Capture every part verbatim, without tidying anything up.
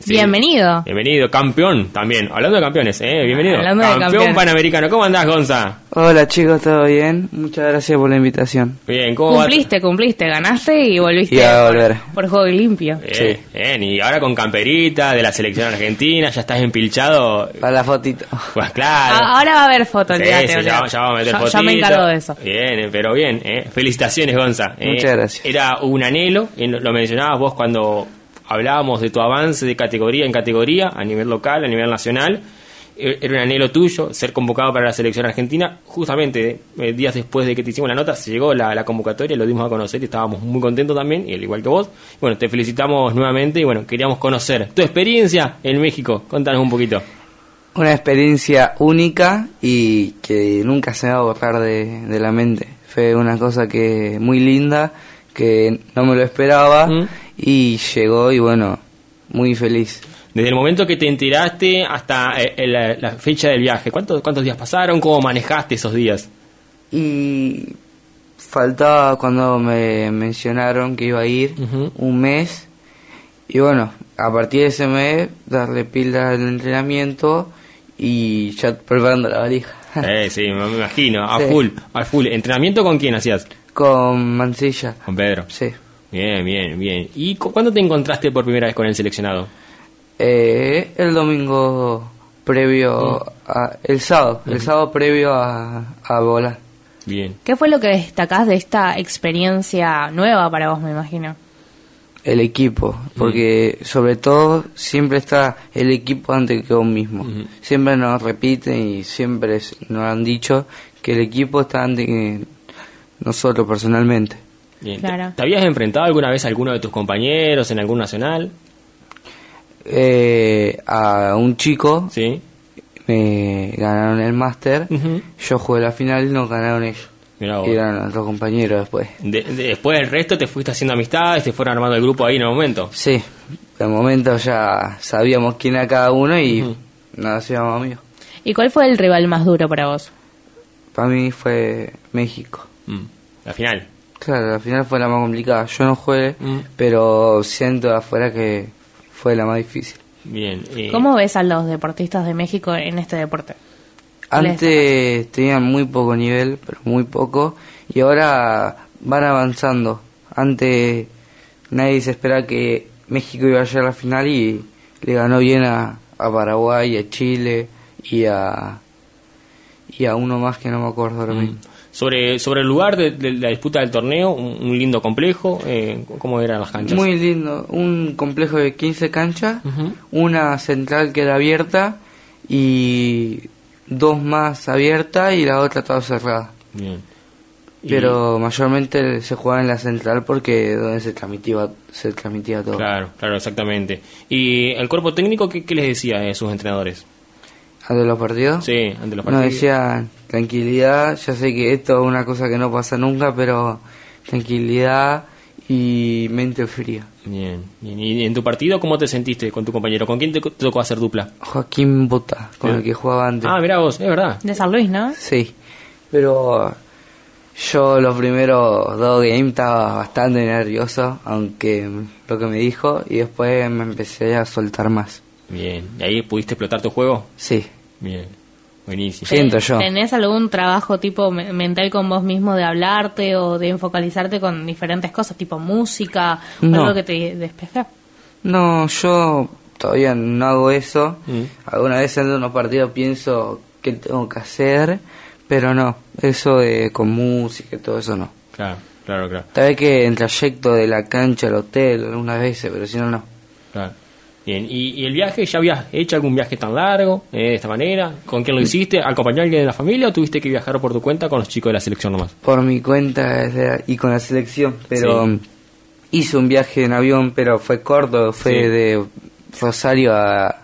Sí. Bienvenido. Bienvenido, campeón también. Hablando de campeones, ¿eh? Bienvenido. Hablando de Campeón campeones. panamericano. ¿Cómo andás, Gonza? Hola chicos, ¿todo bien? Muchas gracias por la invitación. Bien, ¿cómo Cumpliste, cumpliste, ganaste y volviste Y a por, volver. por juego limpio. va? Bien, bien, y ahora con camperita de la selección argentina, ya estás empilchado. Para la fotito. Pues claro. A- Ahora va a haber fotos, Sí, olvídate, sí, ya, olvídate. ya vamos a meter Yo- fotito. yo me encargo de eso. Bien, pero bien, ¿eh? Felicitaciones, Gonza. ¿eh? Muchas gracias. Era un anhelo, y lo mencionabas vos cuando hablábamos de tu avance de categoría en categoría, a nivel local, a nivel nacional. Eh, Era un anhelo tuyo ser convocado para la selección argentina. Justamente eh, días después de que te hicimos la nota, se llegó la, la convocatoria, lo dimos a conocer y estábamos muy contentos también, y al igual que vos. Bueno, te felicitamos nuevamente y bueno, queríamos conocer tu experiencia en México. Contanos un poquito. Una experiencia única y que nunca se me va a borrar de, de la mente. Fue una cosa que muy linda, que no me lo esperaba ¿Mm? y llegó y bueno, muy feliz. Desde el momento que te enteraste hasta eh, la, la fecha del viaje, ¿cuántos, ¿cuántos días pasaron? ¿Cómo manejaste esos días? Y faltaba cuando me mencionaron que iba a ir Ujú. un mes y bueno, a partir de ese mes darle pila al entrenamiento y ya preparando la valija. Eh, sí, me me imagino, a Sí. full, a full. ¿Entrenamiento con quién hacías? Con Mancilla, Con Pedro. sí. Bien, bien, bien. ¿Y cu- cuándo te encontraste por primera vez con el seleccionado? Eh, el domingo previo a... El sábado, el sábado previo a, a volar. Bien. ¿Qué fue lo que destacás de esta experiencia nueva para vos, me imagino? El equipo, porque sobre todo siempre está el equipo antes que vos mismo. Ujú. Siempre nos repiten y siempre es- nos han dicho que el equipo está antes que nosotros personalmente. Bien. Claro. ¿Te, te habías enfrentado alguna vez a alguno de tus compañeros en algún nacional? Eh, a un chico Sí. me ganaron el máster, Ujú. yo jugué la final y nos ganaron ellos. Mirá vos. Y eran nuestros compañeros después. De- de- después del resto te fuiste haciendo amistades, te fueron armando el grupo ahí en el momento. Sí, de momento ya sabíamos quién era cada uno y Ujú. nos hacíamos amigos. ¿Y cuál fue el rival más duro para vos? Para mí fue México. Mm. La final. Claro, la final fue la más complicada. Yo no jugué, Mm. pero siento de afuera que fue la más difícil. Bien. eh, ¿Cómo ves a los deportistas de México en este deporte? ¿Cuál es Antes tenían muy poco nivel, pero muy poco, y ahora van avanzando. Antes nadie se esperaba que México iba a llegar a la final y le ganó bien a, a Paraguay, a Chile y a y a uno más que no me acuerdo ahora mismo. Sobre, sobre el lugar de, de la disputa del torneo, un, un lindo complejo, eh, ¿cómo eran las canchas? Muy lindo, un complejo de quince canchas, Ujú. una central que era abierta y dos más abiertas y la otra toda cerrada. Bien. Y- Pero mayormente se jugaba en la central porque es donde se transmitía, se transmitía todo. Claro, claro, exactamente. ¿Y el cuerpo técnico qué, qué les decía a sus entrenadores? ¿Ante los partidos? Sí, ante los Nos partidos. decían, tranquilidad, ya sé que esto es una cosa que no pasa nunca, pero tranquilidad y mente fría. Bien, bien. ¿Y en tu partido cómo te sentiste con tu compañero? ¿Con quién te, te tocó hacer dupla? Joaquín Bota, con Bien. el que jugaba antes. Ah, mirá vos, es verdad. De San Luis, ¿no? Sí, pero yo los primeros dos games estaba bastante nervioso, aunque lo que me dijo, y después me empecé a soltar más. Bien. ¿Y ahí pudiste explotar tu juego? Sí, Bien. Buenísimo. Sí. Siento yo. ¿Tenés algún trabajo tipo me- mental con vos mismo de hablarte o de enfocalizarte con diferentes cosas, tipo música o No. algo que te despeje? no, yo todavía no hago eso. Mm. Alguna vez en unos partidos pienso qué tengo que hacer, pero no, eso de con música y todo eso no. Claro, claro, claro. Tal vez que en trayecto de la cancha al hotel algunas veces, pero si no, no. Claro. Bien, ¿Y, y el viaje? ¿Ya habías hecho algún viaje tan largo, eh, de esta manera? ¿Con quién lo hiciste? ¿Acompañó a alguien de la familia o tuviste que viajar por tu cuenta con los chicos de la selección nomás? Por mi cuenta es de- y con la selección, pero Sí. um, hice un viaje en avión, pero fue corto, fue Sí. de Rosario a,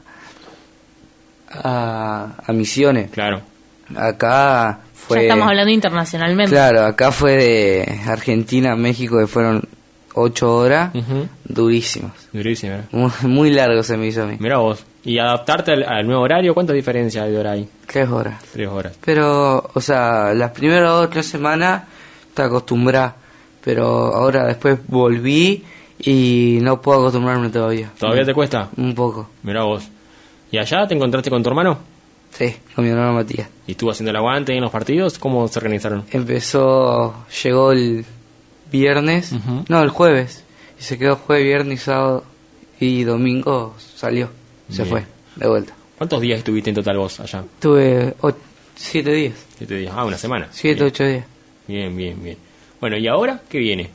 a, a Misiones. Claro. Acá fue... Ya estamos hablando internacionalmente. Claro, acá fue de Argentina a México, que fueron ocho horas, Ujú. durísimas. Durísimo, ¿eh? Muy, muy largo se me hizo a mí. Mirá vos. ¿Y adaptarte al, al nuevo horario? ¿Cuánta diferencia hay de hora ahí? Tres horas. Tres horas. Pero, o sea, las primeras dos o tres semanas te acostumbras, pero ahora después volví y no puedo acostumbrarme todavía. ¿Todavía te cuesta? Un poco. Mirá vos. ¿Y allá te encontraste con tu hermano? Sí, con mi hermano Matías. ¿Y estuvo haciendo el aguante en los partidos? ¿Cómo se organizaron? Empezó, llegó el viernes, Ujú. no, el jueves, y se quedó jueves, viernes, sábado y domingo salió, se Bien. fue, de vuelta. ¿Cuántos días estuviste en total vos allá? Tuve o- siete días, Siete días. Ah, una semana. siete, Bien. ocho días. Bien, bien, bien. Bueno, ¿y ahora qué viene?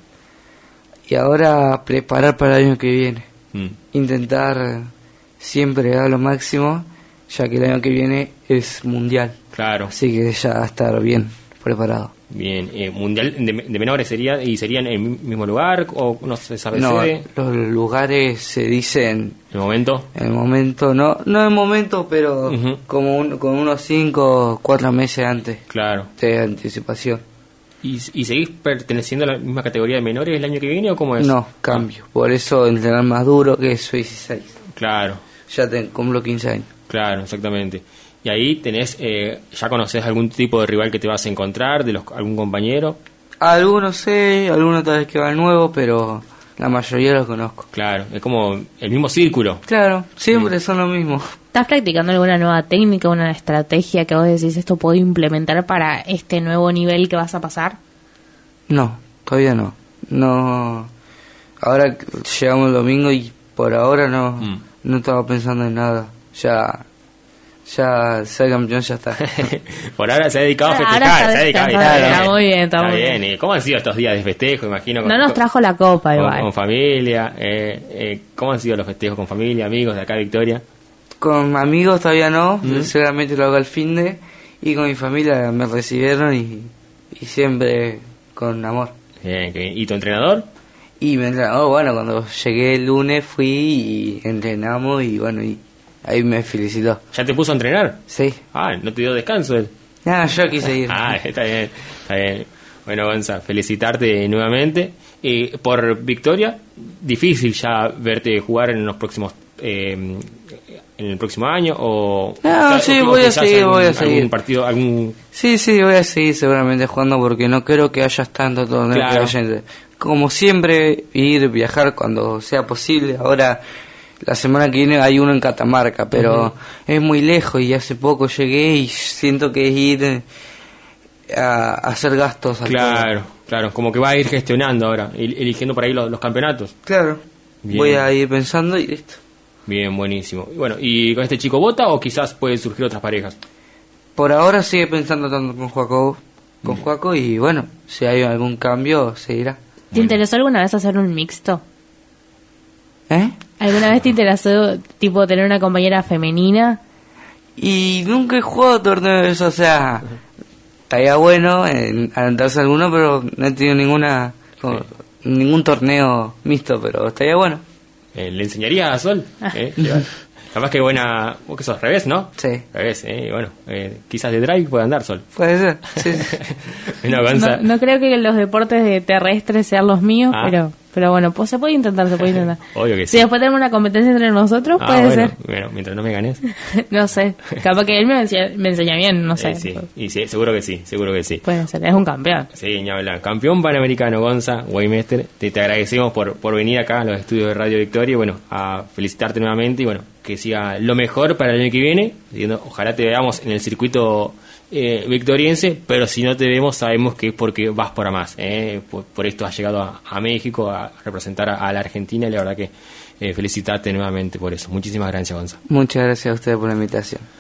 Y ahora preparar para el año que viene. Mm, Intentar siempre dar lo máximo, ya que el año que viene es mundial. claro. Así que ya estar bien preparado. Bien. Eh, ¿Mundial de, de menores sería y serían en el mismo lugar o no se sabe No, sede? los lugares se dicen ¿El momento? en el momento, no no en el momento, pero Ujú. como un- con unos cinco, cuatro meses antes Claro. de anticipación. ¿Y, ¿Y seguís perteneciendo a la misma categoría de menores el año que viene o cómo es? No, cambio. Por eso entrenar más duro, que soy dieciséis. Claro, Ya te, cumplo quince años. claro, exactamente. Y ahí tenés, eh, ya conoces algún tipo de rival que te vas a encontrar, de los algún compañero. Algunos sé, algunos tal vez que van nuevos, pero la mayoría los conozco. Claro, es como el mismo círculo. Claro, siempre son lo mismo. ¿Estás practicando alguna nueva técnica, una estrategia que vos decís esto puedo implementar para este nuevo nivel que vas a pasar? No, todavía no. No. Ahora llegamos el domingo y por ahora no, Mm. no estaba pensando en nada. Ya, ya ser campeón ya está. Por ahora se ha dedicado a Ahora festejar, está se ha dedicado a descansando, festejar. está muy bien, está muy bien. ¿Y cómo han sido estos días de festejo? Imagino. Con, No nos con- trajo la copa con, igual. con familia. Eh, eh, ¿Cómo han sido los festejos con familia, amigos de acá, Victoria? Con amigos todavía no, Mm. seguramente lo hago al fin de. Y con mi familia me recibieron y, y siempre con amor. Bien, qué bien. ¿Y tu entrenador? Y me entrenó, bueno, cuando llegué el lunes fui y entrenamos y bueno, y ahí me felicitó. ¿Ya te puso a entrenar? Sí. Ah, no te dio descanso él. Nada, yo quise ir. Ah, está bien, está bien. Bueno, Gonza, felicitarte nuevamente. Eh, por Victoria, difícil ya verte jugar en los próximos, eh, en el próximo año o... No, o sí, o voy a quizás seguir, algún- voy a algún seguir. partido, algún... Sí, sí, voy a seguir seguramente jugando porque no creo que haya tanto torneo Claro. que haya entre- Como siempre, ir, viajar cuando sea posible. Ahora, la semana que viene hay uno en Catamarca, pero Ujú. es muy lejos y hace poco llegué y siento que es ir eh, a, a hacer gastos. al Claro, claro, como que va a ir gestionando ahora, el- eligiendo por ahí los, los campeonatos. todo. Claro. Bien. Voy a ir pensando y listo. Bien, buenísimo. Y bueno, ¿y con este chico vota o quizás pueden surgir otras parejas? Por ahora sigue pensando tanto con Joaco, con Joaco y bueno, si hay algún cambio, seguirá. ¿Te interesó alguna vez hacer un mixto? ¿Eh? ¿Alguna vez te interesó tipo tener una compañera femenina? Y nunca he jugado torneos, o sea, estaría bueno en anotarse alguno, pero no he tenido ninguna como, ningún torneo mixto, pero estaría bueno. Eh, ¿Le enseñaría a Sol? ¿Eh? Llevar. Capaz que buena... Vos que sos revés, ¿no? Sí, Revés, ¿eh? Bueno, eh, quizás de drive puede andar Sol. puede ser. Sí. Bueno, Gonza, No, no creo que los deportes de terrestres sean los míos, Ah. pero pero bueno, pues se puede intentar, se puede intentar. Obvio que Si sí. después tenemos una competencia entre nosotros, Ah, puede bueno, ser. bueno, mientras no me ganes. No sé, capaz que él me enseña, me enseña bien, no sé. Eh, sí, y sí, seguro que sí, seguro que sí. Puede ser, es un campeón. Sí, ni hablar. Campeón panamericano, Gonza, Weimester. Te, te agradecemos por, por venir acá a los estudios de Radio Victoria y bueno, a felicitarte nuevamente y bueno, que siga lo mejor para el año que viene. Diciendo, ojalá te veamos en el circuito eh, victoriense, pero si no te vemos sabemos que es porque vas por a más. Eh. Por, por esto has llegado a, a México a representar a, a la Argentina y la verdad que eh, felicitarte nuevamente por eso. Muchísimas gracias, Gonza. Muchas gracias a ustedes por la invitación.